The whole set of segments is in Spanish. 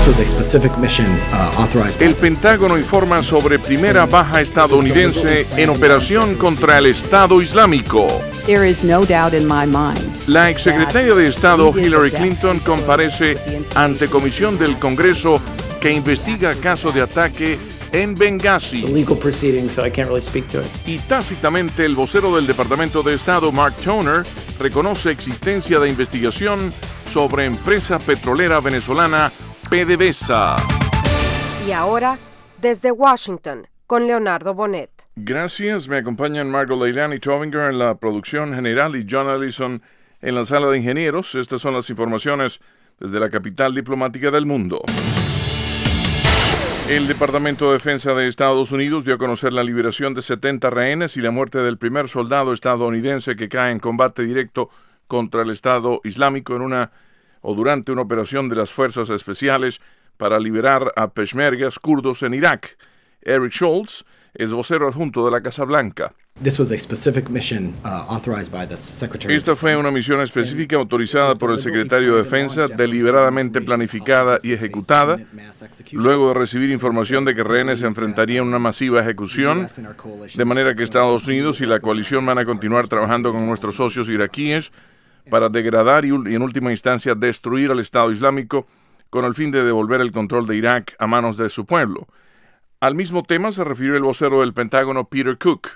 El Pentágono informa sobre primera baja estadounidense en operación contra el Estado Islámico. La exsecretaria de Estado Hillary Clinton comparece ante comisión del Congreso que investiga caso de ataque en Benghazi. Y tácitamente el vocero del Departamento de Estado, Mark Toner, reconoce existencia de investigación sobre empresa petrolera venezolana PDVSA. Y ahora, desde Washington, con Leonardo Bonet. Gracias, me acompañan Margot Leilani Tovinger en la producción general y John Allison en la sala de ingenieros. Estas son las informaciones desde la capital diplomática del mundo. El Departamento de Defensa de Estados Unidos dio a conocer la liberación de 70 rehenes y la muerte del primer soldado estadounidense que cae en combate directo contra el Estado Islámico durante una operación de las Fuerzas Especiales para liberar a peshmergas kurdos en Irak. Eric Schultz es vocero adjunto de la Casa Blanca. Esta fue una misión específica autorizada por el secretario de Defensa, deliberadamente planificada y ejecutada, luego de recibir información de que rehenes se enfrentarían a una masiva ejecución, de manera que Estados Unidos y la coalición van a continuar trabajando con nuestros socios iraquíes para degradar y en última instancia destruir al Estado Islámico con el fin de devolver el control de Irak a manos de su pueblo. Al mismo tema se refirió el vocero del Pentágono, Peter Cook.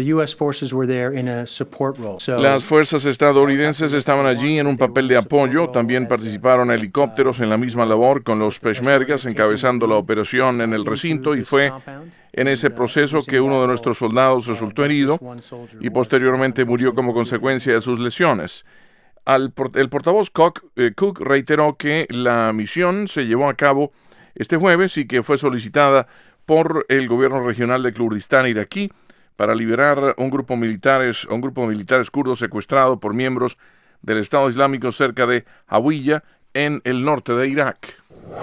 Las fuerzas estadounidenses estaban allí en un papel de apoyo. También participaron helicópteros en la misma labor con los peshmergas encabezando la operación en el recinto, y fue en ese proceso que uno de nuestros soldados resultó herido y posteriormente murió como consecuencia de sus lesiones. El portavoz Cook reiteró que la misión se llevó a cabo este jueves y que fue solicitada por el gobierno regional de Kurdistán iraquí para liberar un grupo de militares kurdos secuestrado por miembros del Estado Islámico cerca de Hawiyah, en el norte de Irak.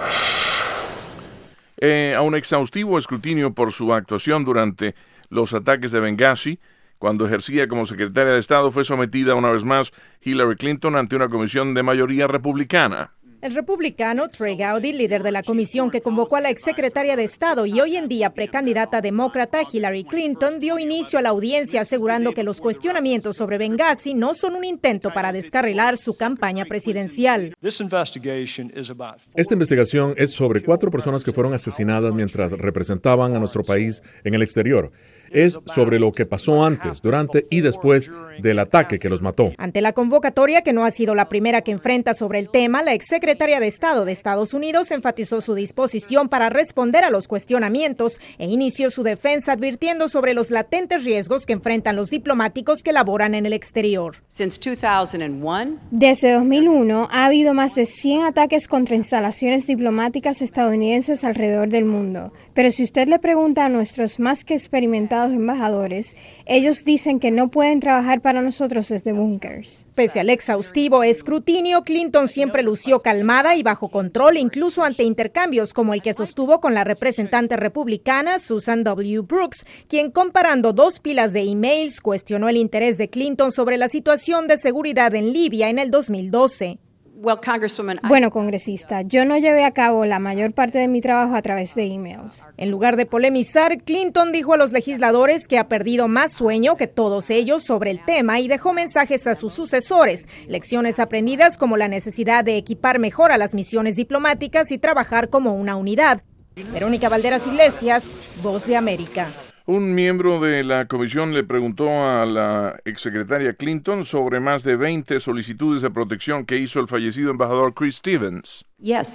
A un exhaustivo escrutinio por su actuación durante los ataques de Benghazi, cuando ejercía como secretaria de Estado, fue sometida una vez más Hillary Clinton ante una comisión de mayoría republicana. El republicano Trey Gowdy, líder de la comisión que convocó a la exsecretaria de Estado y hoy en día precandidata demócrata Hillary Clinton, dio inicio a la audiencia asegurando que los cuestionamientos sobre Benghazi no son un intento para descarrilar su campaña presidencial. Esta investigación es sobre 4 personas que fueron asesinadas mientras representaban a nuestro país en el exterior. Es sobre lo que pasó antes, durante y después del ataque que los mató. Ante la convocatoria, que no ha sido la primera que enfrenta sobre el tema, la exsecretaria de Estado de Estados Unidos enfatizó su disposición para responder a los cuestionamientos e inició su defensa advirtiendo sobre los latentes riesgos que enfrentan los diplomáticos que laboran en el exterior. Desde 2001 ha habido más de 100 ataques contra instalaciones diplomáticas estadounidenses alrededor del mundo. Pero si usted le pregunta a nuestros más que experimentados embajadores, ellos dicen que no pueden trabajar para nosotros desde búnkers. Pese al exhaustivo escrutinio, Clinton siempre lució calmada y bajo control, incluso ante intercambios como el que sostuvo con la representante republicana Susan W. Brooks, quien, comparando 2 pilas de emails, cuestionó el interés de Clinton sobre la situación de seguridad en Libia en el 2012. Bueno, congresista, yo no llevé a cabo la mayor parte de mi trabajo a través de emails. En lugar de polemizar, Clinton dijo a los legisladores que ha perdido más sueño que todos ellos sobre el tema y dejó mensajes a sus sucesores, lecciones aprendidas como la necesidad de equipar mejor a las misiones diplomáticas y trabajar como una unidad. Verónica Valderas Iglesias, Voz de América. Un miembro de la comisión le preguntó a la exsecretaria Clinton sobre más de 20 solicitudes de protección que hizo el fallecido embajador Chris Stevens.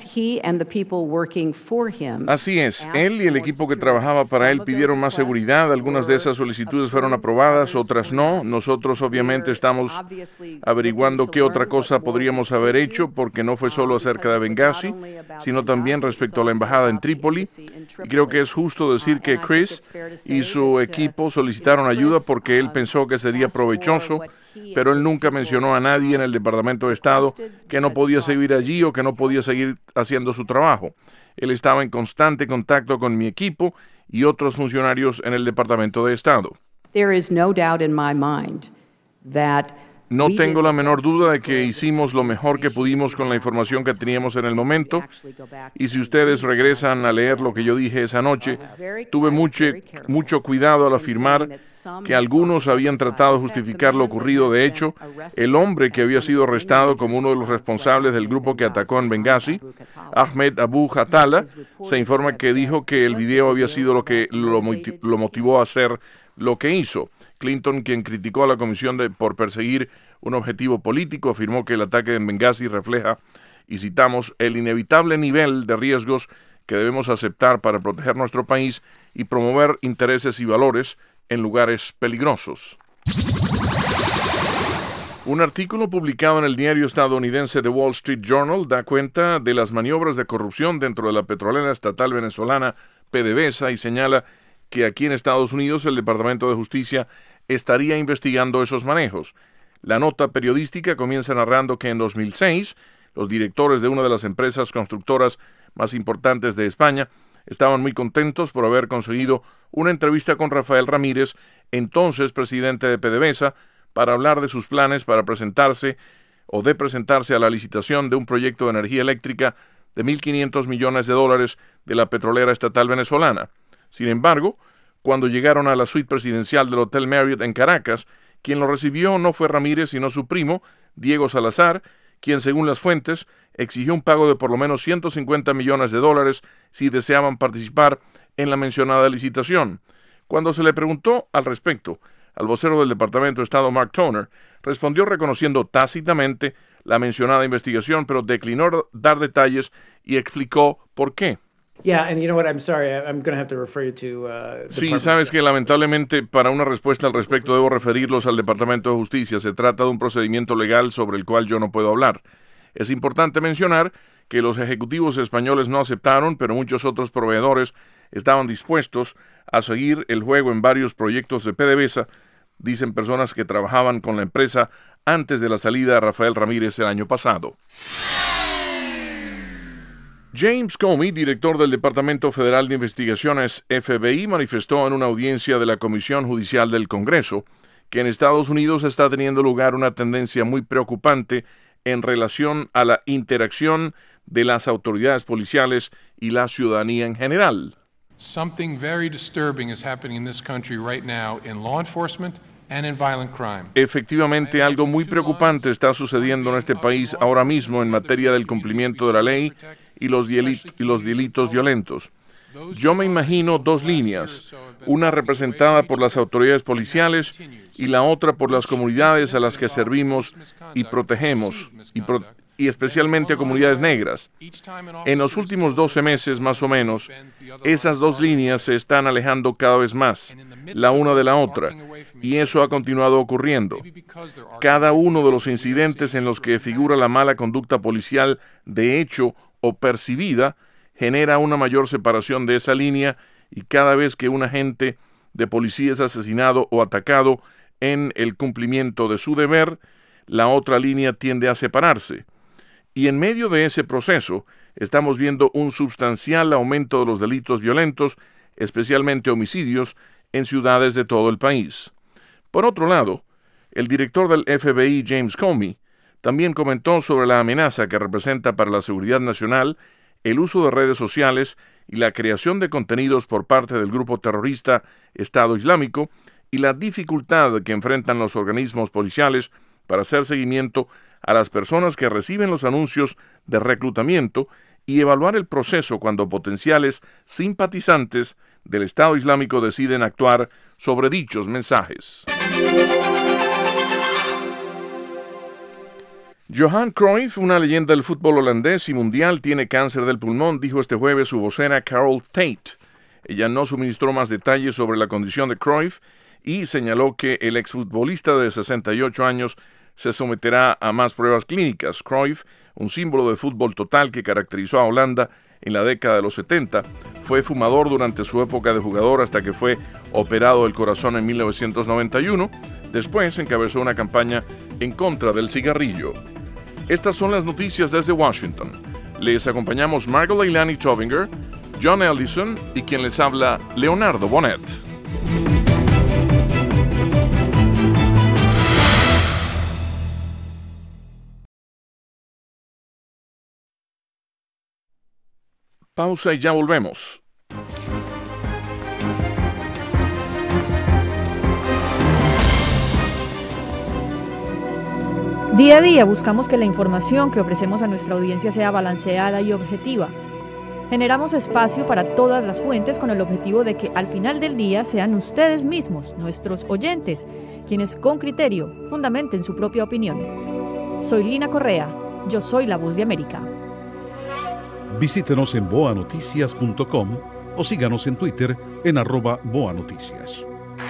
Así es, él y el equipo que trabajaba para él pidieron más seguridad. Algunas de esas solicitudes fueron aprobadas, otras no. Nosotros obviamente estamos averiguando qué otra cosa podríamos haber hecho, porque no fue solo acerca de Benghazi, sino también respecto a la embajada en Trípoli. Y creo que es justo decir que Chris y su equipo solicitaron ayuda porque él pensó que sería provechoso, pero él nunca mencionó a nadie en el Departamento de Estado que no podía seguir allí o que no podía seguir haciendo su trabajo. Él estaba en constante contacto con mi equipo y otros funcionarios en el Departamento de Estado. There is no doubt in my mind that No tengo la menor duda de que hicimos lo mejor que pudimos con la información que teníamos en el momento, y si ustedes regresan a leer lo que yo dije esa noche, tuve mucho cuidado al afirmar que algunos habían tratado de justificar lo ocurrido. De hecho, el hombre que había sido arrestado como uno de los responsables del grupo que atacó en Benghazi, Ahmed Abu Khatala, se informa que dijo que el video había sido lo que lo motivó a hacer lo que hizo. Clinton, quien criticó a la comisión por perseguir un objetivo político, afirmó que el ataque en Benghazi refleja, y citamos, el inevitable nivel de riesgos que debemos aceptar para proteger nuestro país y promover intereses y valores en lugares peligrosos. Un artículo publicado en el diario estadounidense The Wall Street Journal da cuenta de las maniobras de corrupción dentro de la petrolera estatal venezolana PDVSA y señala que aquí en Estados Unidos el Departamento de Justicia estaría investigando esos manejos. La nota periodística comienza narrando que en 2006 los directores de una de las empresas constructoras más importantes de España estaban muy contentos por haber conseguido una entrevista con Rafael Ramírez, entonces presidente de PDVSA, para hablar de sus planes para presentarse a la licitación de un proyecto de energía eléctrica de $1.500 millones de la petrolera estatal venezolana. Sin embargo, cuando llegaron a la suite presidencial del Hotel Marriott en Caracas, quien lo recibió no fue Ramírez, sino su primo, Diego Salazar, quien, según las fuentes, exigió un pago de por lo menos $150 millones si deseaban participar en la mencionada licitación. Cuando se le preguntó al respecto, al vocero del Departamento de Estado, Mark Toner, respondió reconociendo tácitamente la mencionada investigación, pero declinó dar detalles y explicó por qué. Sí, sabes que lamentablemente para una respuesta al respecto debo referirlos al Departamento de Justicia. Se trata de un procedimiento legal sobre el cual yo no puedo hablar. Es importante mencionar que los ejecutivos españoles no aceptaron, pero muchos otros proveedores estaban dispuestos a seguir el juego en varios proyectos de PDVSA, dicen personas que trabajaban con la empresa antes de la salida de Rafael Ramírez el año pasado. James Comey, director del Departamento Federal de Investigaciones FBI, manifestó en una audiencia de la Comisión Judicial del Congreso que en Estados Unidos está teniendo lugar una tendencia muy preocupante en relación a la interacción de las autoridades policiales y la ciudadanía en general. Something very disturbing is happening in this country right now in law enforcement and in violent crime. Efectivamente, algo muy preocupante está sucediendo en este país ahora mismo en materia del cumplimiento de la ley y los delitos violentos. Yo me imagino dos líneas, una representada por las autoridades policiales y la otra por las comunidades a las que servimos y protegemos, y especialmente a comunidades negras. En los últimos 12 meses, más o menos, esas dos líneas se están alejando cada vez más, la una de la otra, y eso ha continuado ocurriendo. Cada uno de los incidentes en los que figura la mala conducta policial de hecho o percibida genera una mayor separación de esa línea, y cada vez que un agente de policía es asesinado o atacado en el cumplimiento de su deber, la otra línea tiende a separarse. Y en medio de ese proceso estamos viendo un sustancial aumento de los delitos violentos, especialmente homicidios, en ciudades de todo el país. Por otro lado, el director del FBI, James Comey, también comentó sobre la amenaza que representa para la seguridad nacional el uso de redes sociales y la creación de contenidos por parte del grupo terrorista Estado Islámico y la dificultad que enfrentan los organismos policiales para hacer seguimiento a las personas que reciben los anuncios de reclutamiento y evaluar el proceso cuando potenciales simpatizantes del Estado Islámico deciden actuar sobre dichos mensajes. Johan Cruyff, una leyenda del fútbol holandés y mundial, tiene cáncer del pulmón, dijo este jueves su vocera Carol Tate. Ella no suministró más detalles sobre la condición de Cruyff y señaló que el exfutbolista de 68 años se someterá a más pruebas clínicas. Cruyff, un símbolo de fútbol total que caracterizó a Holanda en la década de los 70, fue fumador durante su época de jugador hasta que fue operado del corazón en 1991. Después encabezó una campaña en contra del cigarrillo. Estas son las noticias desde Washington. Les acompañamos Margot Leilani Tobinger, John Ellison y quien les habla, Leonardo Bonet. Pausa y ya volvemos. Día a día buscamos que la información que ofrecemos a nuestra audiencia sea balanceada y objetiva. Generamos espacio para todas las fuentes con el objetivo de que al final del día sean ustedes mismos, nuestros oyentes, quienes con criterio fundamenten su propia opinión. Soy Lina Correa, yo soy la Voz de América. Visítenos en boanoticias.com o síganos en Twitter en @boanoticias.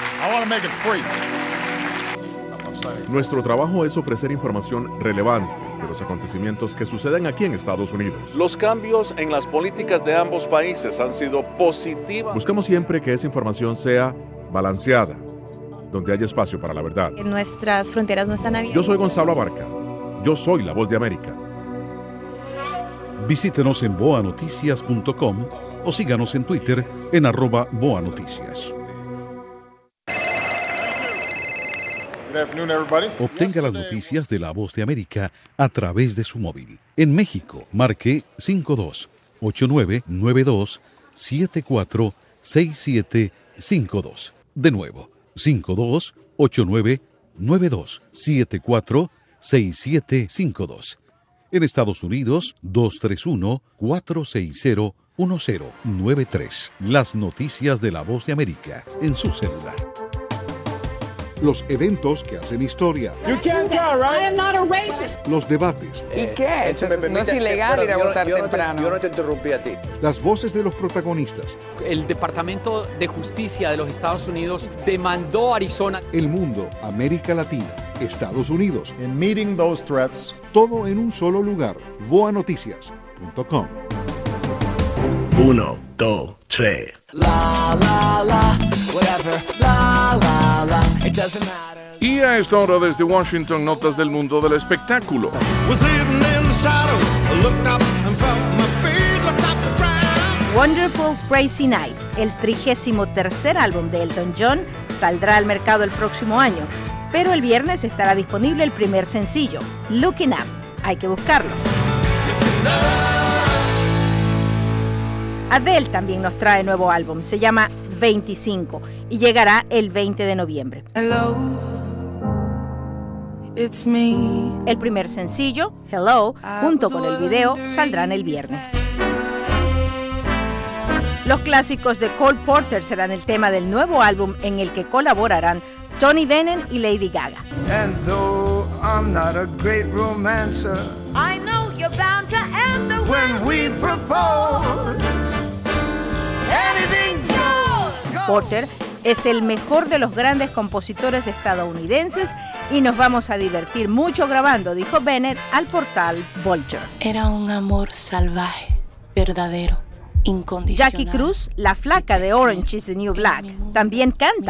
Nuestro trabajo es ofrecer información relevante de los acontecimientos que suceden aquí en Estados Unidos. Los cambios en las políticas de ambos países han sido positivos. Buscamos siempre que esa información sea balanceada, donde haya espacio para la verdad. Nuestras fronteras no están abiertas. Yo soy Gonzalo Abarca. Yo soy la Voz de América. Visítenos en boanoticias.com o síganos en Twitter en @boanoticias. Obtenga las noticias de La Voz de América a través de su móvil. En México, marque 52-8992-746752. De nuevo, 52-8992-746752. En Estados Unidos, 231-460-1093. Las noticias de La Voz de América en su celular. Los eventos que hacen historia. Los debates. ¿Y qué? No es ilegal ir a votar temprano. Yo no te interrumpí a ti. Las voces de los protagonistas. El Departamento de Justicia de los Estados Unidos demandó a Arizona. El mundo, América Latina, Estados Unidos. And meeting those threats. Todo en un solo lugar. boanoticias.com. 1, 2, 3. Y a esta hora desde Washington, notas del mundo del espectáculo. Wonderful Crazy Night, el 33º álbum de Elton John, saldrá al mercado el próximo año, pero el viernes estará disponible el primer sencillo, Looking Up. Hay que buscarlo. Adele también nos trae nuevo álbum, se llama 25 y llegará el 20 de noviembre. Hello, it's me. El primer sencillo, Hello, junto con el video, saldrán el viernes. Los clásicos de Cole Porter serán el tema del nuevo álbum en el que colaborarán Tony Bennett y Lady Gaga. And though I'm not a great romancer, I know you're bound to answer when we propose. Anything goes. Porter es el mejor de los grandes compositores estadounidenses y nos vamos a divertir mucho grabando, dijo Bennett al portal Vulture. Era un amor salvaje, verdadero, incondicional. Jackie Cruz, la flaca de Orange is the New Black, también canta.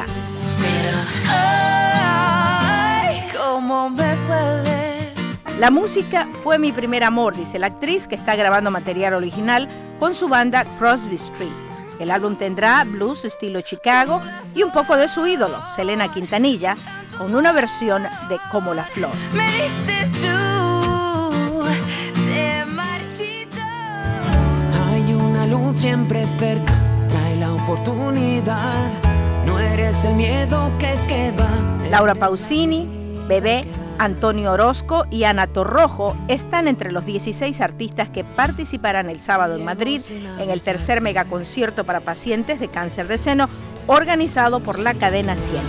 Ay, cómo me duele. La música fue mi primer amor, dice la actriz, que está grabando material original con su banda Crosby Street. El álbum tendrá blues estilo Chicago y un poco de su ídolo, Selena Quintanilla, con una versión de Como la Flor. Me diste tú, se marchitó. Hay una luz siempre cerca, trae la oportunidad. No eres el miedo que queda. Laura Pausini, Bebé, Antonio Orozco y Ana Torrojo están entre los 16 artistas que participarán el sábado en Madrid en el tercer megaconcierto para pacientes de cáncer de seno organizado por la cadena Siena.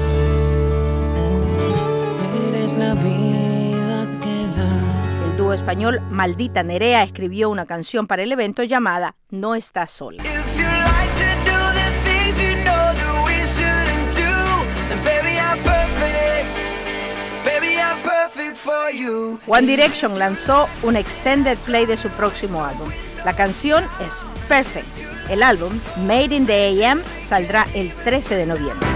Eres la vida que da. El dúo español Maldita Nerea escribió una canción para el evento llamada No estás sola. One Direction lanzó un extended play de su próximo álbum. La canción es Perfect. El álbum, Made in the AM, saldrá el 13 de noviembre.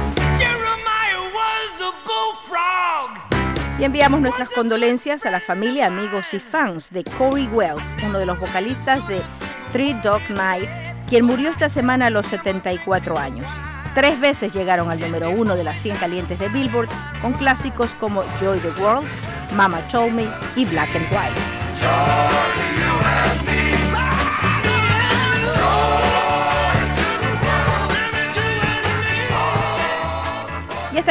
Y enviamos nuestras condolencias a la familia, amigos y fans de Corey Wells, uno de los vocalistas de Three Dog Night, quien murió esta semana a los 74 años. 3 veces llegaron al número 1 de las 100 calientes de Billboard, con clásicos como Joy the World, Mama Told Me y Black and White.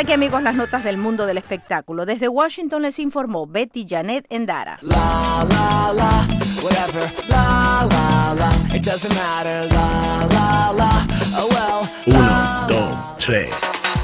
Hasta aquí, amigos, las notas del mundo del espectáculo. Desde Washington les informó Betty Janet Endara. La, la, la, whatever. La, la, la, it doesn't matter. La, la, la, oh well. 1, 2, 3.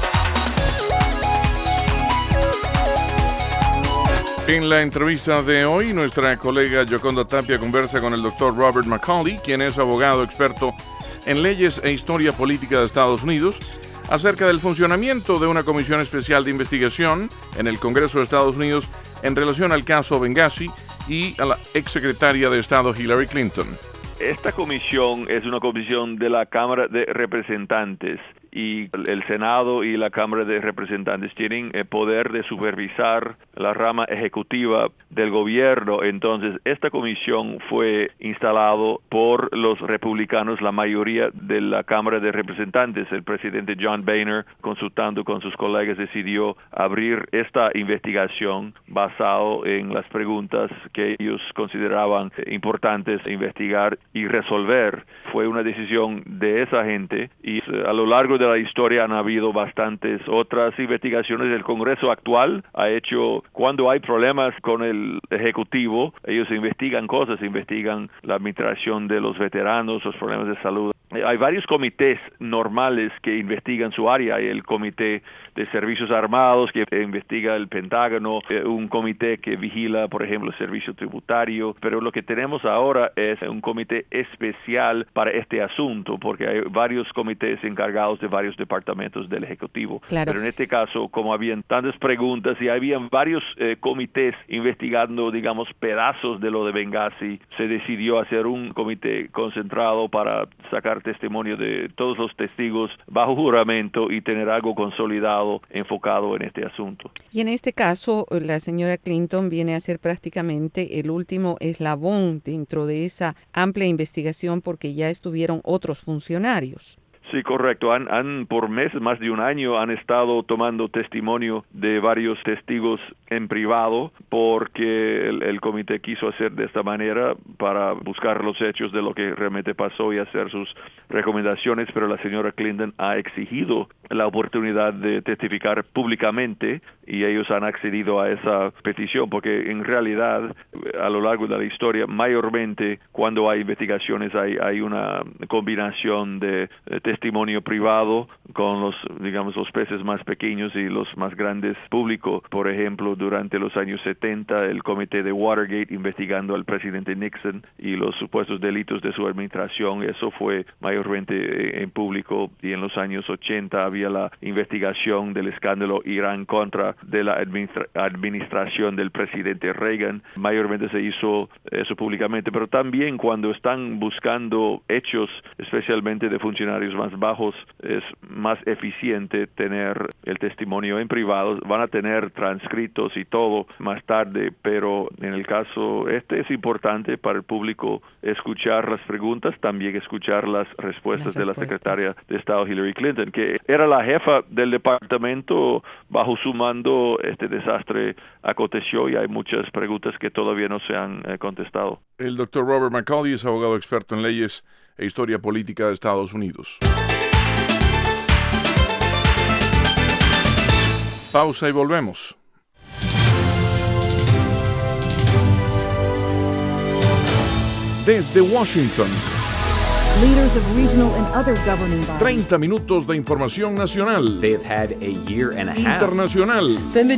En la entrevista de hoy, nuestra colega Yoconda Tapia conversa con el Dr. Robert McCauley, quien es abogado experto en leyes e historia política de Estados Unidos, acerca del funcionamiento de una comisión especial de investigación en el Congreso de Estados Unidos en relación al caso Benghazi y a la exsecretaria de Estado Hillary Clinton. Esta comisión es una comisión de la Cámara de Representantes y el Senado y la Cámara de Representantes tienen el poder de supervisar la rama ejecutiva del gobierno. Entonces, esta comisión fue instalado por los republicanos, la mayoría de la Cámara de Representantes. El presidente John Boehner, consultando con sus colegas, decidió abrir esta investigación basado en las preguntas que ellos consideraban importantes investigar y resolver. Fue una decisión de esa gente y a lo largo de la historia han habido bastantes otras investigaciones. El Congreso actual ha hecho, cuando hay problemas con el Ejecutivo, ellos investigan cosas, investigan la administración de los veteranos, los problemas de salud. Hay varios comités normales que investigan su área. Hay el Comité de Servicios Armados que investiga el Pentágono, un comité que vigila, por ejemplo, el servicio tributario, pero lo que tenemos ahora es un comité especial para este asunto, porque hay varios comités encargados de varios departamentos del Ejecutivo. Claro. Pero en este caso, como habían tantas preguntas y habían varios comités investigando, digamos, pedazos de lo de Benghazi, se decidió hacer un comité concentrado para sacar testimonio de todos los testigos bajo juramento y tener algo consolidado, enfocado en este asunto. Y en este caso, la señora Clinton viene a ser prácticamente el último eslabón dentro de esa amplia investigación porque ya estuvieron otros funcionarios. Sí, correcto. Han por meses, más de un año, han estado tomando testimonio de varios testigos en privado porque el comité quiso hacer de esta manera para buscar los hechos de lo que realmente pasó y hacer sus recomendaciones, pero la señora Clinton ha exigido la oportunidad de testificar públicamente y ellos han accedido a esa petición porque en realidad a lo largo de la historia mayormente cuando hay investigaciones hay una combinación de testimonio privado con los, digamos, los peces más pequeños y los más grandes público. Por ejemplo, durante los años 70 el comité de Watergate investigando al presidente Nixon y los supuestos delitos de su administración, eso fue mayormente en público, y en los años 80 había la investigación del escándalo Irán contra de la administración del presidente Reagan, mayormente se hizo eso públicamente, pero también cuando están buscando hechos, especialmente de funcionarios más bajos, es más eficiente tener el testimonio en privado. Van a tener transcritos y todo más tarde, pero en el caso este es importante para el público escuchar las preguntas, también escuchar las respuestas de la secretaria de Estado Hillary Clinton, que era la jefa del departamento. Bajo su mando este desastre aconteció y hay muchas preguntas que todavía no se han contestado. El Dr. Robert McCauley es abogado experto en leyes e historia política de Estados Unidos. Pausa y volvemos. Desde Washington, 30 minutos de información nacional, internacional,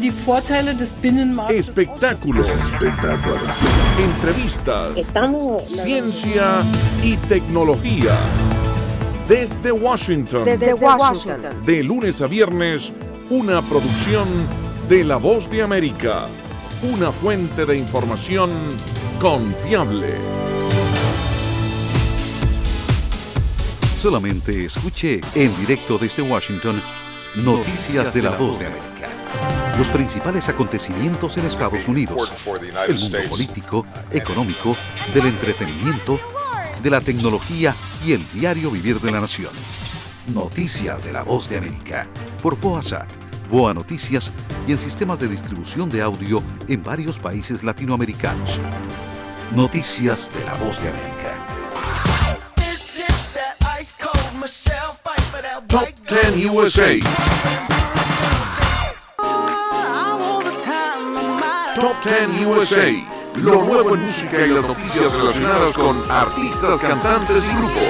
espectáculos, entrevistas, ciencia y tecnología. Desde Washington, de lunes a viernes, una producción de La Voz de América, una fuente de información confiable. Solamente escuche en directo desde Washington Noticias de La Voz de América. Los principales acontecimientos en Estados Unidos, el mundo político, económico, del entretenimiento, de la tecnología y el diario vivir de la nación. Noticias de La Voz de América, por VOASAT, VOA Noticias y en sistemas de distribución de audio en varios países latinoamericanos. Noticias de La Voz de América. Top 10 USA. 10 USA, lo nuevo en música y las noticias relacionadas con artistas, cantantes y grupos.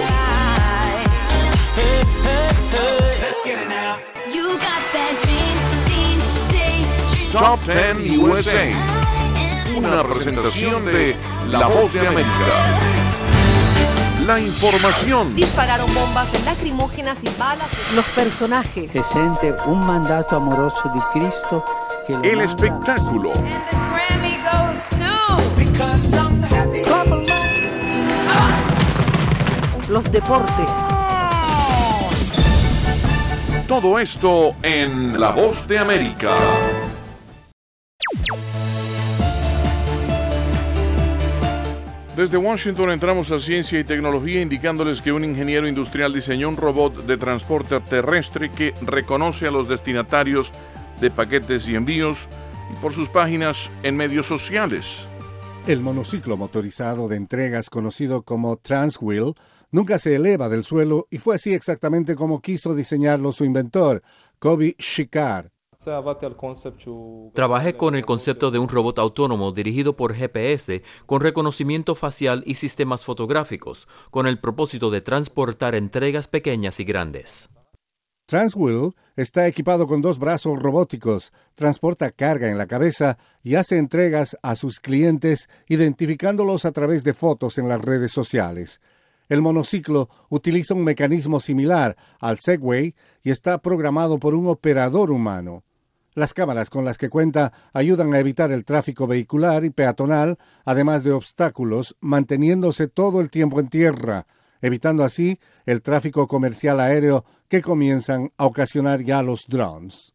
Top 10 USA, una presentación de La Voz de América. La información. Dispararon bombas lacrimógenas y balas. Los personajes. Se siente un mandato amoroso de Cristo. El espectáculo. Los deportes. Todo esto en La Voz de América. Desde Washington entramos a ciencia y tecnología indicándoles que un ingeniero industrial diseñó un robot de transporte terrestre que reconoce a los destinatarios de paquetes y envíos y por sus páginas en medios sociales. El monociclo motorizado de entregas conocido como Transwheel nunca se eleva del suelo y fue así exactamente como quiso diseñarlo su inventor, Kobi Shikar. Trabajé con el concepto de un robot autónomo dirigido por GPS con reconocimiento facial y sistemas fotográficos, con el propósito de transportar entregas pequeñas y grandes. Transwheel está equipado con 2 brazos robóticos, transporta carga en la cabeza y hace entregas a sus clientes identificándolos a través de fotos en las redes sociales. El monociclo utiliza un mecanismo similar al Segway y está programado por un operador humano. Las cámaras con las que cuenta ayudan a evitar el tráfico vehicular y peatonal, además de obstáculos, manteniéndose todo el tiempo en tierra, evitando así el tráfico comercial aéreo que comienzan a ocasionar ya los drones.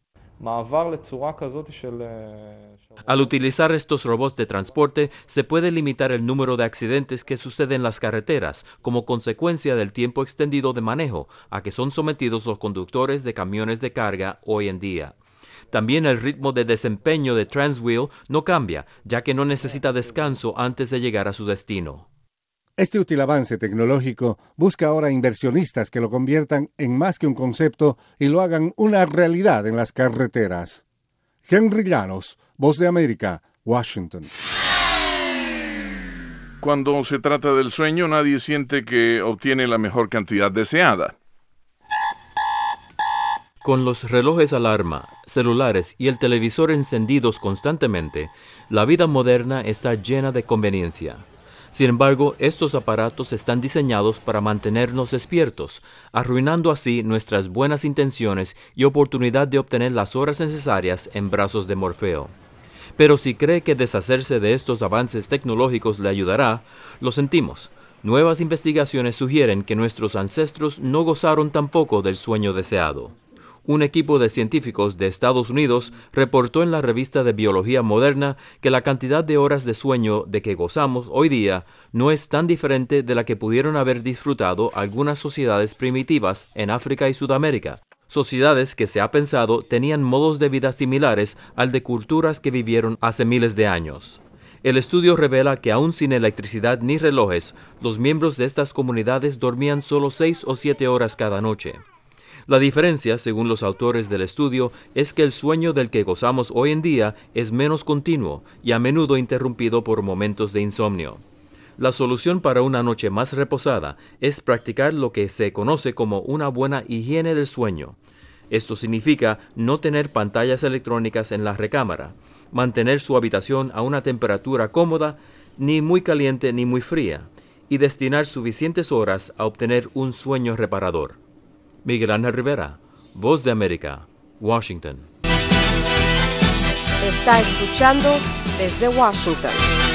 Al utilizar estos robots de transporte, se puede limitar el número de accidentes que suceden en las carreteras como consecuencia del tiempo extendido de manejo a que son sometidos los conductores de camiones de carga hoy en día. También el ritmo de desempeño de Transwheel no cambia, ya que no necesita descanso antes de llegar a su destino. Este útil avance tecnológico busca ahora inversionistas que lo conviertan en más que un concepto y lo hagan una realidad en las carreteras. Henry Llanos, Voz de América, Washington. Cuando se trata del sueño, nadie siente que obtiene la mejor cantidad deseada. Con los relojes alarma, celulares y el televisor encendidos constantemente, la vida moderna está llena de conveniencia. Sin embargo, estos aparatos están diseñados para mantenernos despiertos, arruinando así nuestras buenas intenciones y oportunidad de obtener las horas necesarias en brazos de Morfeo. Pero si cree que deshacerse de estos avances tecnológicos le ayudará, lo sentimos. Nuevas investigaciones sugieren que nuestros ancestros no gozaron tampoco del sueño deseado. Un equipo de científicos de Estados Unidos reportó en la revista de Biología Moderna que la cantidad de horas de sueño de que gozamos hoy día no es tan diferente de la que pudieron haber disfrutado algunas sociedades primitivas en África y Sudamérica. Sociedades que se ha pensado tenían modos de vida similares al de culturas que vivieron hace miles de años. El estudio revela que aún sin electricidad ni relojes, los miembros de estas comunidades dormían solo 6 o 7 horas cada noche. La diferencia, según los autores del estudio, es que el sueño del que gozamos hoy en día es menos continuo y a menudo interrumpido por momentos de insomnio. La solución para una noche más reposada es practicar lo que se conoce como una buena higiene del sueño. Esto significa no tener pantallas electrónicas en la recámara, mantener su habitación a una temperatura cómoda, ni muy caliente ni muy fría, y destinar suficientes horas a obtener un sueño reparador. Miguel Ángel Rivera, Voz de América, Washington. Está escuchando desde Washington.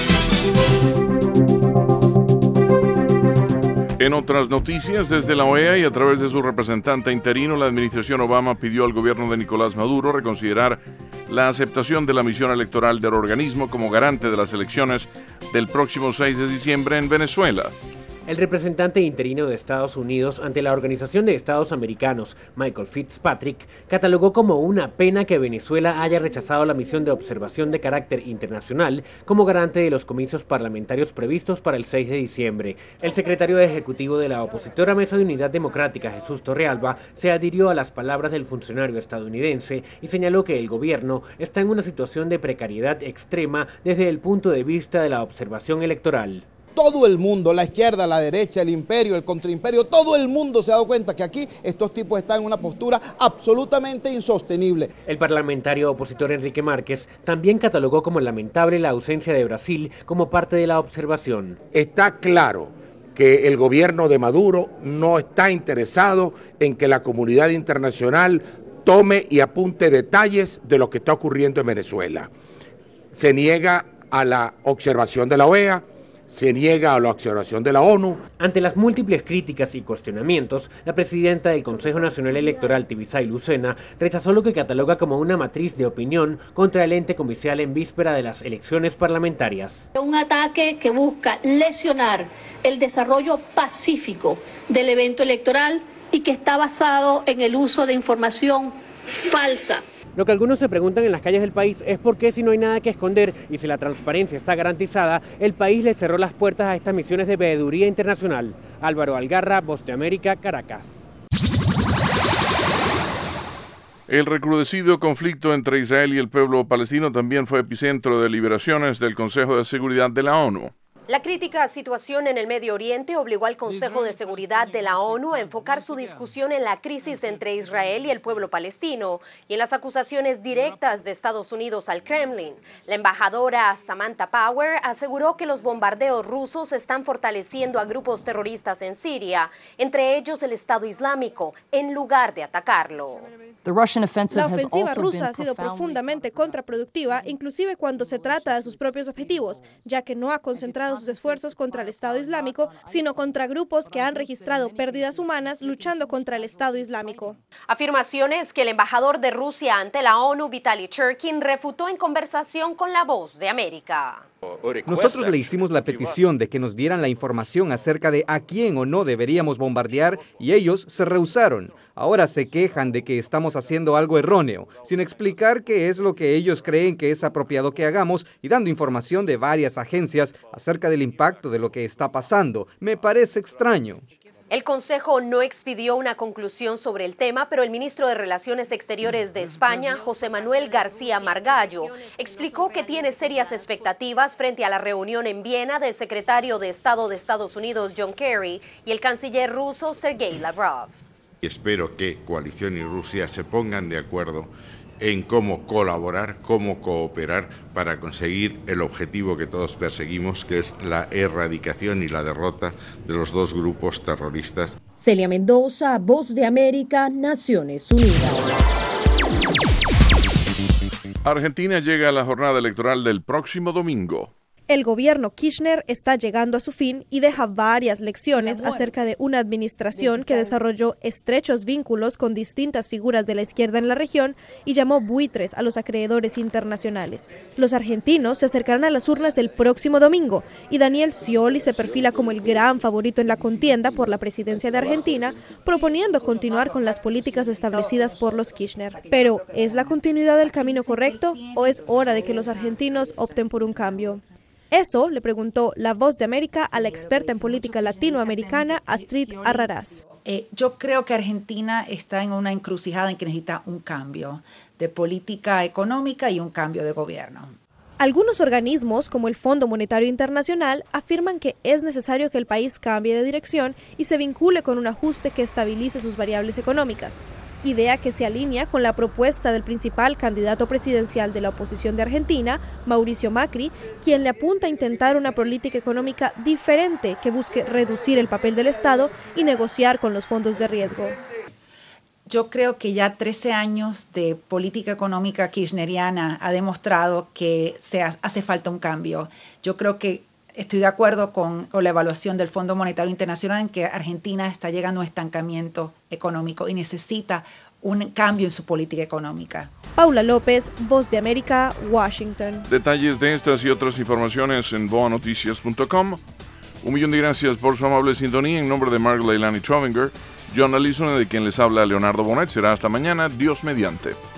En otras noticias, desde la OEA y a través de su representante interino, la administración Obama pidió al gobierno de Nicolás Maduro reconsiderar la aceptación de la misión electoral del organismo como garante de las elecciones del próximo 6 de diciembre en Venezuela. El representante interino de Estados Unidos ante la Organización de Estados Americanos, Michael Fitzpatrick, catalogó como una pena que Venezuela haya rechazado la misión de observación de carácter internacional como garante de los comicios parlamentarios previstos para el 6 de diciembre. El secretario ejecutivo de la opositora Mesa de Unidad Democrática, Jesús Torrealba, se adhirió a las palabras del funcionario estadounidense y señaló que el gobierno está en una situación de precariedad extrema desde el punto de vista de la observación electoral. Todo el mundo, la izquierda, la derecha, el imperio, el contraimperio, todo el mundo se ha dado cuenta que aquí estos tipos están en una postura absolutamente insostenible. El parlamentario opositor Enrique Márquez también catalogó como lamentable la ausencia de Brasil como parte de la observación. Está claro que el gobierno de Maduro no está interesado en que la comunidad internacional tome y apunte detalles de lo que está ocurriendo en Venezuela. Se niega a la observación de la OEA, se niega a la observación de la ONU. Ante las múltiples críticas y cuestionamientos, la presidenta del Consejo Nacional Electoral, Tibisay Lucena, rechazó lo que cataloga como una matriz de opinión contra el ente comicial en víspera de las elecciones parlamentarias. Un ataque que busca lesionar el desarrollo pacífico del evento electoral y que está basado en el uso de información falsa. Lo que algunos se preguntan en las calles del país es por qué, si no hay nada que esconder y si la transparencia está garantizada, el país le cerró las puertas a estas misiones de veeduría internacional. Álvaro Algarra, Voz de América, Caracas. El recrudecido conflicto entre Israel y el pueblo palestino también fue epicentro de deliberaciones del Consejo de Seguridad de la ONU. La crítica situación en el Medio Oriente obligó al Consejo de Seguridad de la ONU a enfocar su discusión en la crisis entre Israel y el pueblo palestino y en las acusaciones directas de Estados Unidos al Kremlin. La embajadora Samantha Power aseguró que los bombardeos rusos están fortaleciendo a grupos terroristas en Siria, entre ellos el Estado Islámico, en lugar de atacarlo. La ofensiva rusa ha sido profundamente contraproductiva, inclusive cuando se trata de sus propios objetivos, ya que no ha concentrado sus esfuerzos contra el Estado Islámico, sino contra grupos que han registrado pérdidas humanas luchando contra el Estado Islámico. Afirmaciones que el embajador de Rusia ante la ONU, Vitaly Churkin, refutó en conversación con La Voz de América. Nosotros le hicimos la petición de que nos dieran la información acerca de a quién o no deberíamos bombardear y ellos se rehusaron. Ahora se quejan de que estamos haciendo algo erróneo, sin explicar qué es lo que ellos creen que es apropiado que hagamos y dando información de varias agencias acerca del impacto de lo que está pasando. Me parece extraño. El Consejo no expidió una conclusión sobre el tema, pero el ministro de Relaciones Exteriores de España, José Manuel García Margallo, explicó que tiene serias expectativas frente a la reunión en Viena del secretario de Estado de Estados Unidos, John Kerry, y el canciller ruso, Sergei Lavrov. Espero que Coalición y Rusia se pongan de acuerdo en cómo colaborar, cómo cooperar para conseguir el objetivo que todos perseguimos, que es la erradicación y la derrota de los dos grupos terroristas. Celia Mendoza, Voz de América, Naciones Unidas. Argentina llega a la jornada electoral del próximo domingo. El gobierno Kirchner está llegando a su fin y deja varias lecciones acerca de una administración que desarrolló estrechos vínculos con distintas figuras de la izquierda en la región y llamó buitres a los acreedores internacionales. Los argentinos se acercarán a las urnas el próximo domingo y Daniel Scioli se perfila como el gran favorito en la contienda por la presidencia de Argentina, proponiendo continuar con las políticas establecidas por los Kirchner. Pero, ¿es la continuidad del camino correcto o es hora de que los argentinos opten por un cambio? Eso le preguntó La Voz de América a la experta en política latinoamericana Astrid Arrarás. Yo creo que Argentina está en una encrucijada en que necesita un cambio de política económica y un cambio de gobierno. Algunos organismos, como el Fondo Monetario Internacional, afirman que es necesario que el país cambie de dirección y se vincule con un ajuste que estabilice sus variables económicas. Idea que se alinea con la propuesta del principal candidato presidencial de la oposición de Argentina, Mauricio Macri, quien le apunta a intentar una política económica diferente que busque reducir el papel del Estado y negociar con los fondos de riesgo. Yo creo que ya 13 años de política económica kirchneriana ha demostrado que hace falta un cambio. Yo creo que estoy de acuerdo con la evaluación del Fondo Monetario Internacional en que Argentina está llegando a un estancamiento económico y necesita un cambio en su política económica. Paula López, Voz de América, Washington. Detalles de estas y otras informaciones en boanoticias.com. Un millón de gracias por su amable sintonía. En nombre de Mark Leilani Trovinger, John Allison, de quien les habla Leonardo Bonet. Será hasta mañana, Dios mediante.